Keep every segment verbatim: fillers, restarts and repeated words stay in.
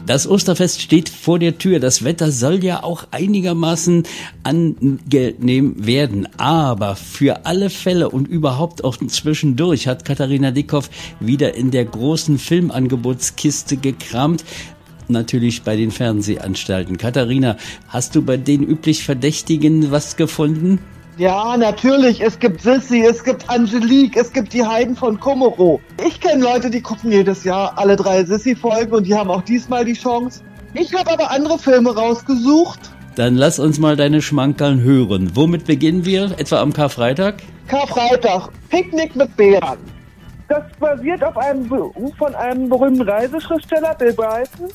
Das Osterfest steht vor der Tür. Das Wetter soll ja auch einigermaßen angenehm werden. Aber für alle Fälle und überhaupt auch zwischendurch hat Katharina Dickhoff wieder in der großen Filmangebotskiste gekramt. Natürlich bei den Fernsehanstalten. Katharina, hast du bei den üblich Verdächtigen was gefunden? Ja, natürlich. Es gibt Sissi, es gibt Angelique, es gibt die Heiden von Kummerow. Ich kenne Leute, die gucken jedes Jahr alle drei Sissi-Folgen und die haben auch diesmal die Chance. Ich habe aber andere Filme rausgesucht. Dann lass uns mal deine Schmankerln hören. Womit beginnen wir? Etwa am Karfreitag? Karfreitag. Picknick mit Bären. Das basiert auf einem Buch von einem berühmten Reiseschriftsteller, Bill Bryson.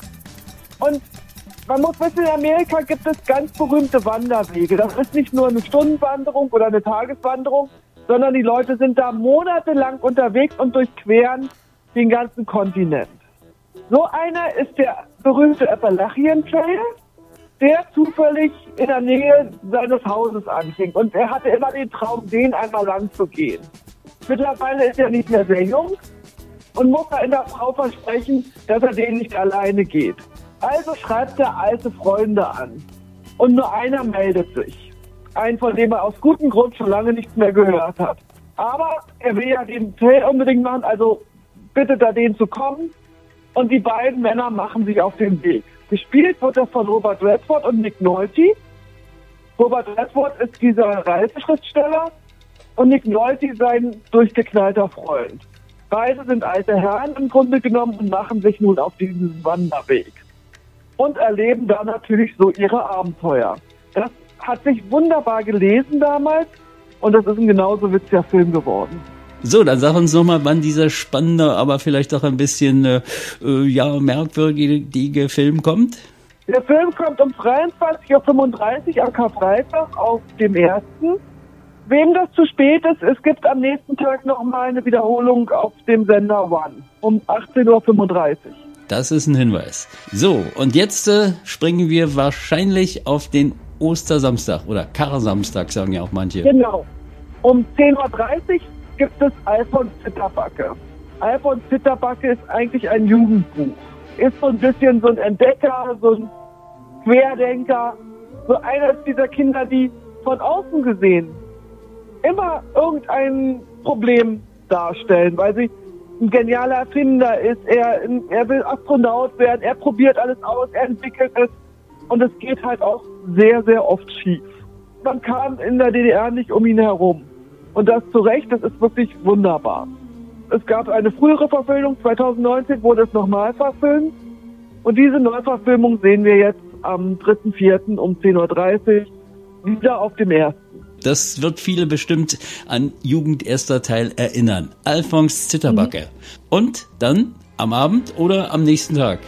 Und man muss wissen, in Amerika gibt es ganz berühmte Wanderwege. Das ist nicht nur eine Stundenwanderung oder eine Tageswanderung, sondern die Leute sind da monatelang unterwegs und durchqueren den ganzen Kontinent. So einer ist der berühmte Appalachian Trail, der zufällig in der Nähe seines Hauses anfing. Und er hatte immer den Traum, den einmal lang zu gehen. Mittlerweile ist er nicht mehr sehr jung und muss einer Frau versprechen, dass er den nicht alleine geht. Also schreibt er alte Freunde an. Und nur einer meldet sich. Einen, von dem er aus gutem Grund schon lange nichts mehr gehört hat. Aber er will ja den Trail unbedingt machen, also bittet er den zu kommen. Und die beiden Männer machen sich auf den Weg. Gespielt wird das von Robert Redford und Nick Nolte. Robert Redford ist dieser Reiseschriftsteller und Nick Nolte sein durchgeknallter Freund. Beide sind alte Herren im Grunde genommen und machen sich nun auf diesen Wanderweg. Und erleben da natürlich so ihre Abenteuer. Das hat sich wunderbar gelesen damals und das ist ein genauso witziger Film geworden. So, dann sag uns nochmal, wann dieser spannende, aber vielleicht auch ein bisschen äh, ja merkwürdige Film kommt. Der Film kommt um dreiundzwanzig Uhr fünfunddreißig am Karfreitag auf dem ersten Wem das zu spät ist, es gibt am nächsten Tag nochmal eine Wiederholung auf dem Sender One um achtzehn Uhr fünfunddreißig. Das ist ein Hinweis. So, und jetzt äh, springen wir wahrscheinlich auf den Ostersamstag oder Karsamstag, sagen ja auch manche. Genau. Um zehn Uhr dreißig gibt es Alfons Zitterbacke. Alfons Zitterbacke ist eigentlich ein Jugendbuch. Ist so ein bisschen so ein Entdecker, so ein Querdenker. So einer dieser Kinder, die von außen gesehen immer irgendein Problem darstellen, weil sie ein genialer Erfinder ist, er, er will Astronaut werden, er probiert alles aus, er entwickelt es und es geht halt auch sehr, sehr oft schief. Man kam in der D D R nicht um ihn herum und das zu Recht, das ist wirklich wunderbar. Es gab eine frühere Verfilmung, zweitausendneunzehn wurde es nochmal verfilmt und diese Neuverfilmung sehen wir jetzt am dritten vierten um zehn Uhr dreißig wieder auf dem ersten. Das wird viele bestimmt an Jugend erster Teil erinnern. Alfons Zitterbacke. Mhm. Und dann am Abend oder am nächsten Tag?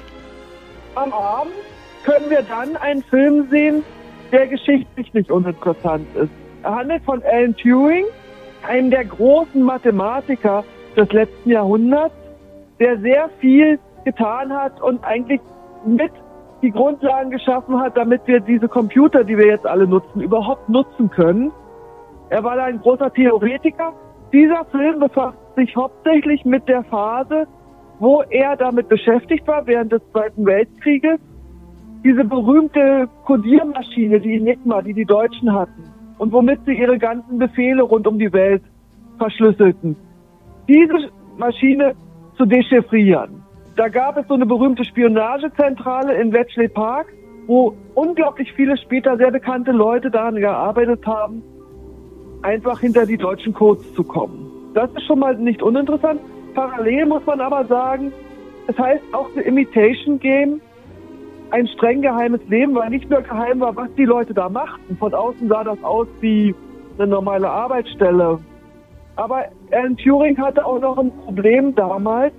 Am Abend können wir dann einen Film sehen, der geschichtlich nicht uninteressant ist. Er handelt von Alan Turing, einem der großen Mathematiker des letzten Jahrhunderts, der sehr viel getan hat und eigentlich mit die Grundlagen geschaffen hat, damit wir diese Computer, die wir jetzt alle nutzen, überhaupt nutzen können. Er war da ein großer Theoretiker. Dieser Film befasst sich hauptsächlich mit der Phase, wo er damit beschäftigt war, während des Zweiten Weltkrieges. Diese berühmte Codiermaschine, die Enigma, die die Deutschen hatten und womit sie ihre ganzen Befehle rund um die Welt verschlüsselten. Diese Maschine zu dechiffrieren. Da gab es so eine berühmte Spionagezentrale in Bletchley Park, wo unglaublich viele später sehr bekannte Leute daran gearbeitet haben, einfach hinter die deutschen Codes zu kommen. Das ist schon mal nicht uninteressant. Parallel muss man aber sagen, es heißt auch The Imitation Game, ein streng geheimes Leben, weil nicht nur geheim war, was die Leute da machten. Von außen sah das aus wie eine normale Arbeitsstelle. Aber Alan Turing hatte auch noch ein Problem damals,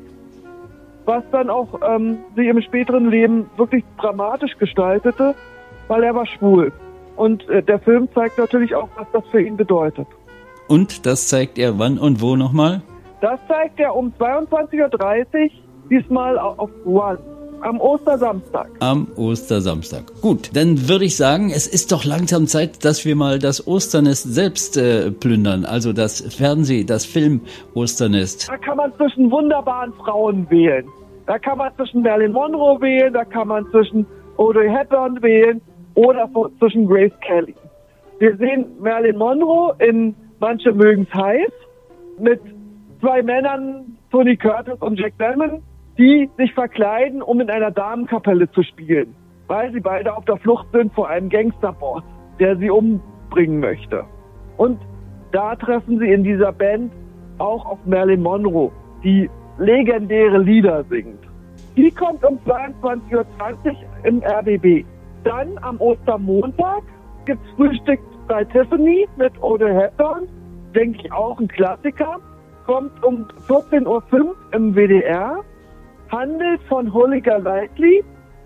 was dann auch ähm, sich im späteren Leben wirklich dramatisch gestaltete, weil er war schwul. Und äh, der Film zeigt natürlich auch, was das für ihn bedeutet. Und das zeigt er wann und wo nochmal? Das zeigt er um zweiundzwanzig Uhr dreißig, diesmal auf One, am Ostersamstag. Am Ostersamstag. Gut, dann würde ich sagen, es ist doch langsam Zeit, dass wir mal das Osternest selbst äh, plündern. Also das Fernseh-, das Film-Osternest. Da kann man zwischen wunderbaren Frauen wählen. Da kann man zwischen Marilyn Monroe wählen, da kann man zwischen Audrey Hepburn wählen oder zwischen Grace Kelly. Wir sehen Marilyn Monroe in Manche mögen's heiß mit zwei Männern, Tony Curtis und Jack Lemmon, die sich verkleiden, um in einer Damenkapelle zu spielen, weil sie beide auf der Flucht sind vor einem Gangsterboss, der sie umbringen möchte. Und da treffen sie in dieser Band auch auf Marilyn Monroe, die legendäre Lieder singt. Die kommt um zweiundzwanzig Uhr zwanzig im R B B. Dann am Ostermontag gibt's Frühstück bei Tiffany mit Audrey Hepburn, denke ich auch ein Klassiker. Kommt um vierzehn Uhr fünf im W D R. Handelt von Holger Lightly.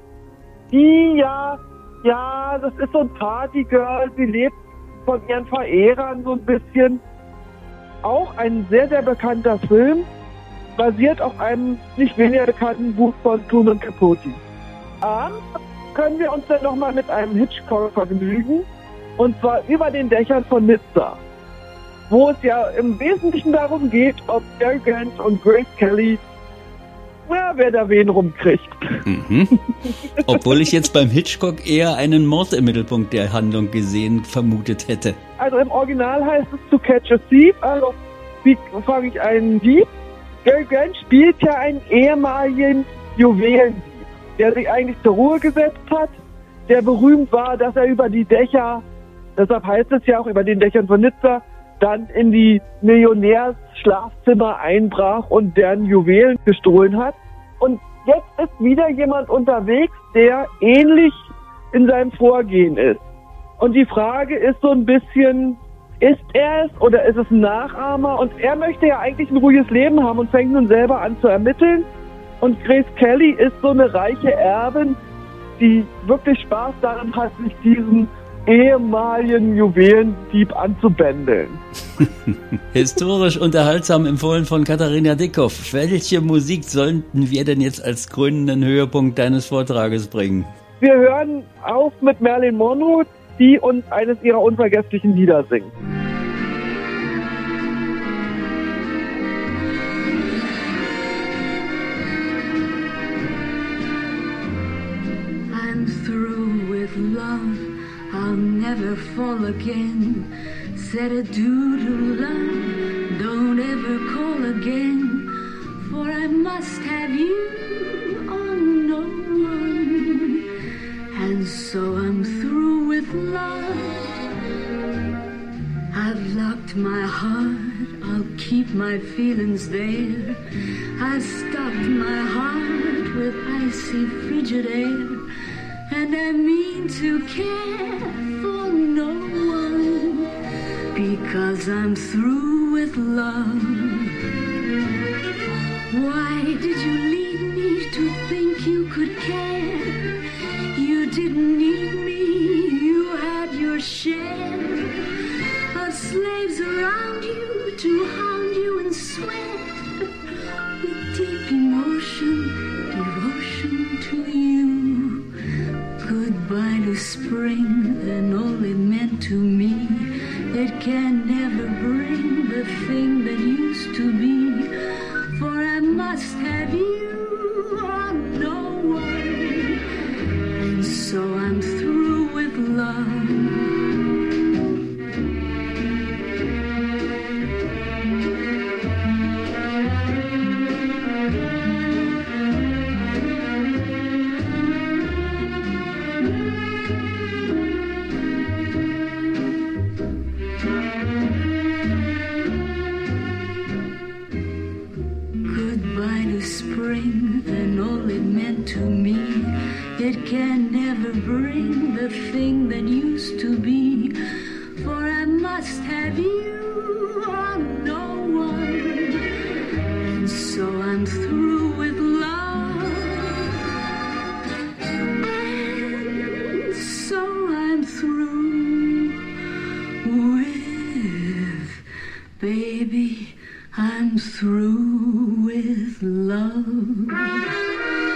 Die ja, ja, das ist so ein Partygirl. Sie lebt von ihren Verehrern so ein bisschen. Auch ein sehr, sehr bekannter Film. Basiert auf einem nicht weniger bekannten Buch von Truman Capote. Abends können wir uns dann nochmal mit einem Hitchcock vergnügen. Und zwar über den Dächern von Nizza. Wo es ja im Wesentlichen darum geht, ob Cary Grant und Grace Kelly, na, wer da wen rumkriegt. Mhm. Obwohl ich jetzt beim Hitchcock eher einen Mord im Mittelpunkt der Handlung gesehen, vermutet hätte. Also im Original heißt es To Catch a Thief, also wie fange ich einen Dieb? Cary Grant spielt ja einen ehemaligen Juwelendieb, der sich eigentlich zur Ruhe gesetzt hat, der berühmt war, dass er über die Dächer, deshalb heißt es ja auch über den Dächern von Nizza, dann in die Millionärsschlafzimmer einbrach und deren Juwelen gestohlen hat. Und jetzt ist wieder jemand unterwegs, der ähnlich in seinem Vorgehen ist. Und die Frage ist so ein bisschen, ist er es oder ist es ein Nachahmer? Und er möchte ja eigentlich ein ruhiges Leben haben und fängt nun selber an zu ermitteln. Und Grace Kelly ist so eine reiche Erbin, die wirklich Spaß daran hat, sich diesen ehemaligen Juwelendieb anzubändeln. Historisch unterhaltsam empfohlen von Katharina Dickhoff. Welche Musik sollten wir denn jetzt als krönenden Höhepunkt deines Vortrages bringen? Wir hören auf mit Marilyn Monroe, die uns eines ihrer unvergesslichen Lieder singt. I'm through with love, I'll never fall again. Said adieu to love, don't ever call again. For I must have you, oh no one. And so I'm through with love. I've locked my heart, I'll keep my feelings there. I've stopped my heart with icy frigid air. And I mean to care for no one, because I'm through with love. Why did you leave me to think you could care? You didn't need me, you had your share of slaves around you to hound you and sweat with deep emotion, devotion to you. Goodbye to spring, and all it meant to me. It can never bring the thing that used to be. For I must have you, or no one. And so I'm through with love. Spring and all it meant to me. It can never bring the thing that used to be. For I must have you, or no one. And so I'm through with love. And so I'm through with, baby, I'm through with love.